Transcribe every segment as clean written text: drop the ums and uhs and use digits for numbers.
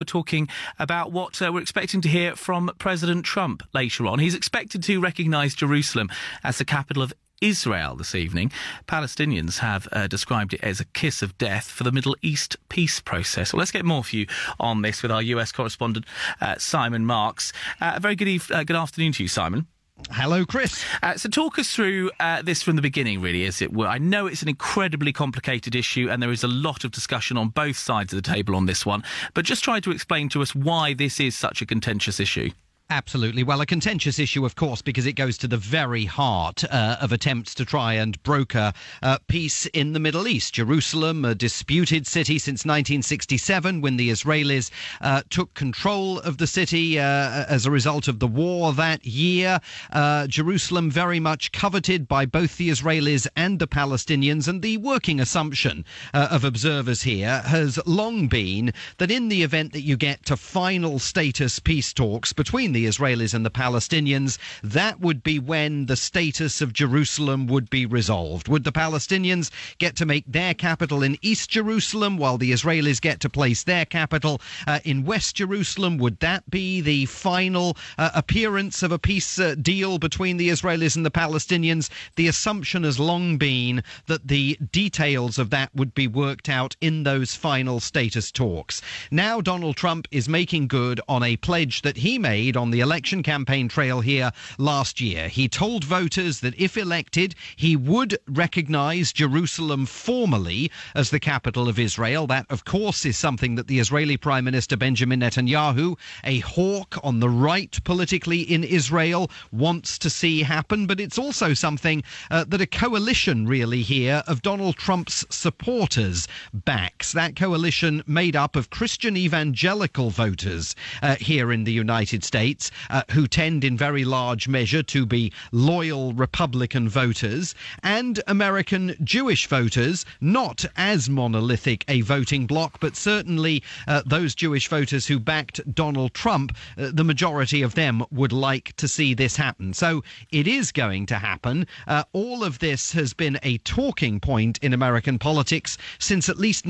talking about what we're expecting to hear from President Trump later on. He's expected to recognise Jerusalem as the capital of Israel this evening. Palestinians have described it as a kiss of death for the Middle East peace process. Well, let's get more for you on this with our US correspondent, Simon Marks. A very good afternoon to you, Simon. Hello, Chris. So talk us through this from the beginning, really, as it were. I know it's an incredibly complicated issue and there is a lot of discussion on both sides of the table on this one, but just try to explain to us why this is such a contentious issue. Absolutely. Well, a contentious issue, of course, because it goes to the very heart of attempts to try and broker peace in the Middle East. Jerusalem, a disputed city since 1967, when the Israelis took control of the city as a result of the war that year. Jerusalem very much coveted by both the Israelis and the Palestinians, and the working assumption of observers here has long been that in the event that you get to final status peace talks between the Israelis and the Palestinians, that would be when the status of Jerusalem would be resolved. Would the Palestinians get to make their capital in East Jerusalem while the Israelis get to place their capital in West Jerusalem? Would that be the final appearance of a peace deal between the Israelis and the Palestinians? The assumption has long been that the details of that would be worked out in those final status talks. Now Donald Trump is making good on a pledge that he made on the election campaign trail here last year. He told voters that if elected, he would recognize Jerusalem formally as the capital of Israel. That, of course, is something that the Israeli Prime Minister Benjamin Netanyahu, a hawk on the right politically in Israel, wants to see happen. But it's also something that a coalition really here of Donald Trump's supporters backs. That coalition made up of Christian evangelical voters here in the United States, who tend in very large measure to be loyal Republican voters, and American Jewish voters, not as monolithic a voting bloc, but certainly those Jewish voters who backed Donald Trump, the majority of them would like to see this happen. So it is going to happen. All of this has been a talking point in American politics since at least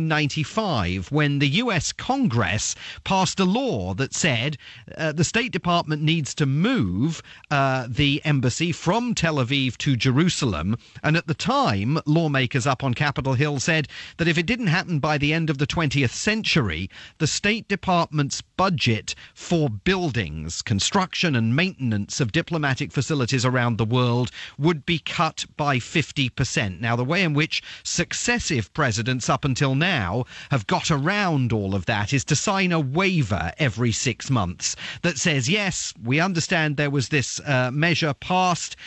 1995, when the US Congress passed a law that said the State Department needs to move the embassy from Tel Aviv to Jerusalem. And at the time, lawmakers up on Capitol Hill said that if it didn't happen by the end of the 20th century, the State Department's budget for buildings, construction and maintenance of diplomatic facilities around the world would be cut by 50%. Now, the way in which successive presidents up until now have got around all of that is to sign a waiver every 6 months that says, yes, we understand there was this measure passed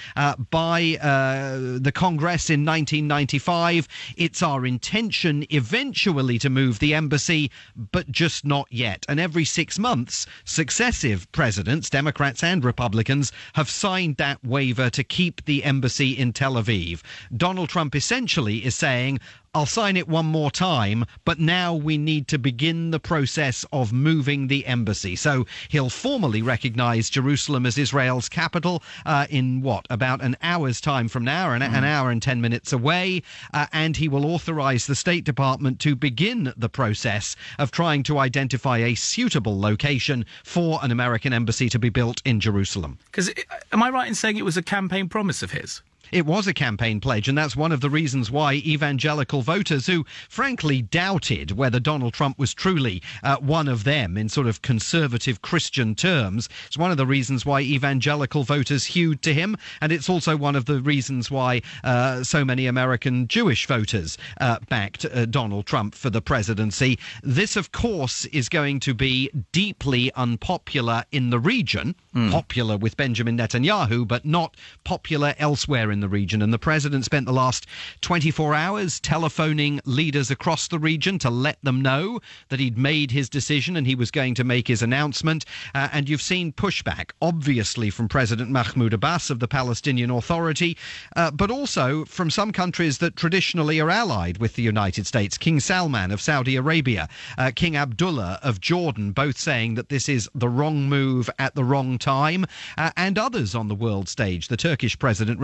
by the Congress in 1995. It's our intention eventually to move the embassy, but just not yet. And every 6 months, successive presidents, Democrats and Republicans, have signed that waiver to keep the embassy in Tel Aviv. Donald Trump essentially is saying, I'll sign it one more time, but now we need to begin the process of moving the embassy. So he'll formally recognize Jerusalem as Israel's capital in about an hour's time from now, an hour and 10 minutes away, and he will authorize the State Department to begin the process of trying to identify a suitable location for an American embassy to be built in Jerusalem. Because am I right in saying it was a campaign promise of his? It was a campaign pledge, and that's one of the reasons why evangelical voters who, frankly, doubted whether Donald Trump was truly one of them in sort of conservative Christian terms, it's one of the reasons why evangelical voters hewed to him, and it's also one of the reasons why so many American Jewish voters backed Donald Trump for the presidency. This, of course, is going to be deeply unpopular in the region, popular with Benjamin Netanyahu, but not popular elsewhere in the region. And the president spent the last 24 hours telephoning leaders across the region to let them know that he'd made his decision and he was going to make his announcement. And you've seen pushback, obviously, from President Mahmoud Abbas of the Palestinian Authority, but also from some countries that traditionally are allied with the United States. King Salman of Saudi Arabia, King Abdullah of Jordan, both saying that this is the wrong move at the wrong time, and others on the world stage. The Turkish President Recep Tayyip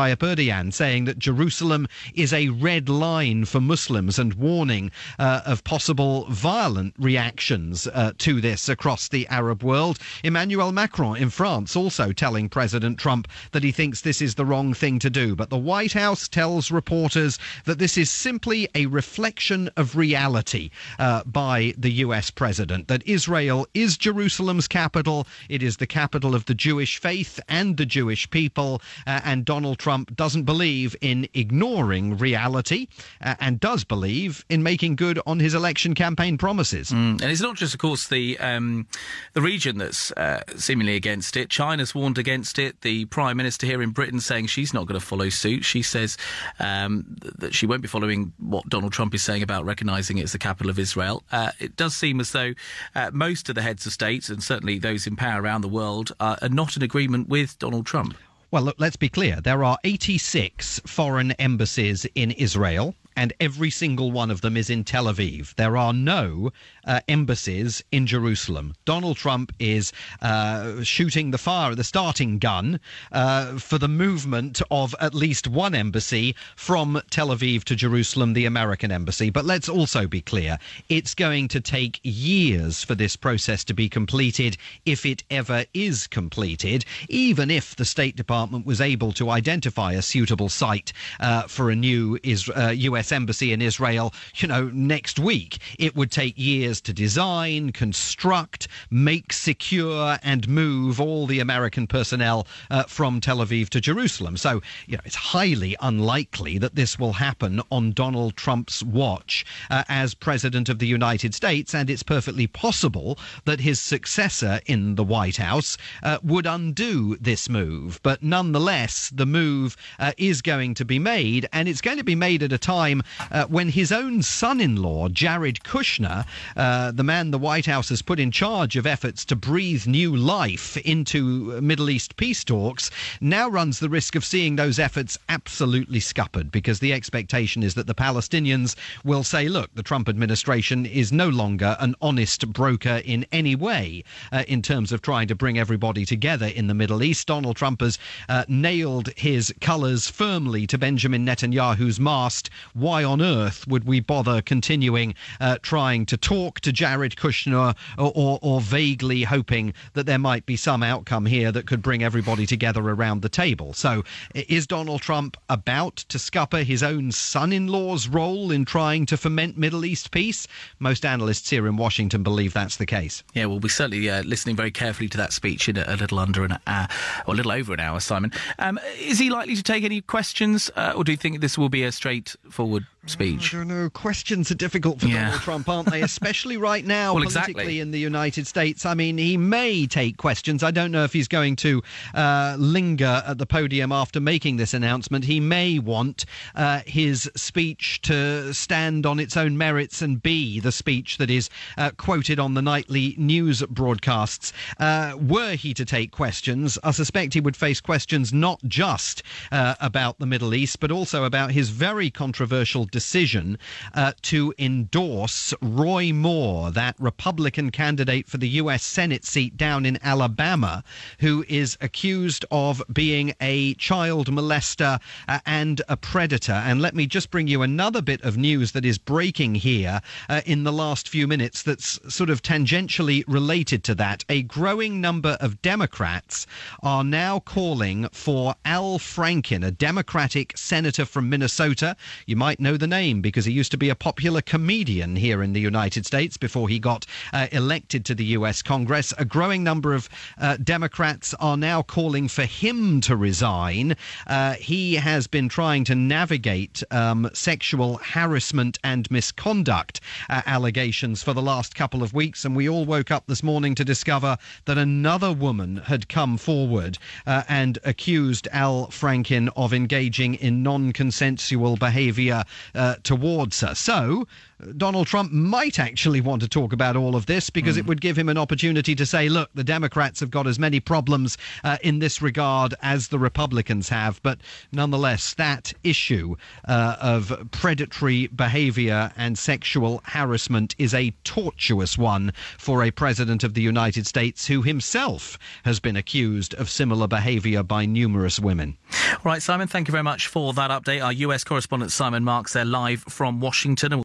Tayyip Erdogan, saying that Jerusalem is a red line for Muslims and warning of possible violent reactions to this across the Arab world. Emmanuel Macron in France also telling President Trump that he thinks this is the wrong thing to do. But the White House tells reporters that this is simply a reflection of reality by the US president, that Israel is Jerusalem's capital. It is the capital of the Jewish faith and the Jewish people. And Donald Trump doesn't believe in ignoring reality and does believe in making good on his election campaign promises. And it's not just, of course, the region that's seemingly against it. China's warned against it. The Prime Minister here in Britain saying she's not going to follow suit. She says that she won't be following what Donald Trump is saying about recognising it as the capital of Israel. It does seem as though most of the heads of state, and certainly those in power around the world, are not in agreement with Donald Trump. Well, look, let's be clear. There are 86 foreign embassies in Israel, and every single one of them is in Tel Aviv. There are no embassies in Jerusalem. Donald Trump is shooting the starting gun for the movement of at least one embassy from Tel Aviv to Jerusalem, the American embassy. But let's also be clear. It's going to take years for this process to be completed, if it ever is completed, even if the State Department was able to identify a suitable site for a new U.S. embassy in Israel, next week. It would take years to design, construct, make secure and move all the American personnel from Tel Aviv to Jerusalem. So, it's highly unlikely that this will happen on Donald Trump's watch as President of the United States, and it's perfectly possible that his successor in the White House would undo this move. But nonetheless, the move is going to be made, and it's going to be made at a time when his own son-in-law, Jared Kushner, the man the White House has put in charge of efforts to breathe new life into Middle East peace talks, now runs the risk of seeing those efforts absolutely scuppered, because the expectation is that the Palestinians will say, look, the Trump administration is no longer an honest broker in any way in terms of trying to bring everybody together in the Middle East. Donald Trump has nailed his colours firmly to Benjamin Netanyahu's mast. Why on earth would we bother continuing trying to talk to Jared Kushner or vaguely hoping that there might be some outcome here that could bring everybody together around the table? So is Donald Trump about to scupper his own son-in-law's role in trying to foment Middle East peace? Most analysts here in Washington believe that's the case. Yeah, we'll be certainly listening very carefully to that speech in a little under an hour, or a little over an hour, Simon. Is he likely to take any questions, or do you think this will be a straightforward speech? I don't know. Questions are difficult for Donald Trump, aren't they? Especially right now, politically in the United States. I mean, he may take questions. I don't know if he's going to linger at the podium after making this announcement. He may want his speech to stand on its own merits and be the speech that is quoted on the nightly news broadcasts. Were he to take questions, I suspect he would face questions not just about the Middle East, but also about his very controversial decision to endorse Roy Moore, that Republican candidate for the U.S. Senate seat down in Alabama, who is accused of being a child molester and a predator. And let me just bring you another bit of news that is breaking here in the last few minutes that's sort of tangentially related to that. A growing number of Democrats are now calling for Al Franken, a Democratic senator from Minnesota. You might know the name because he used to be a popular comedian here in the United States before he got elected to the U.S. Congress. A growing number of Democrats are now calling for him to resign. He has been trying to navigate sexual harassment and misconduct allegations for the last couple of weeks, and we all woke up this morning to discover that another woman had come forward and accused Al Franken of engaging in non-consensual behaviour towards her. So Donald Trump might actually want to talk about all of this because it would give him an opportunity to say, look, the Democrats have got as many problems in this regard as the Republicans have. But nonetheless, that issue of predatory behavior and sexual harassment is a tortuous one for a president of the United States who himself has been accused of similar behavior by numerous women. Right, Simon, thank you very much for that update. Our US correspondent Simon Marks there live from Washington.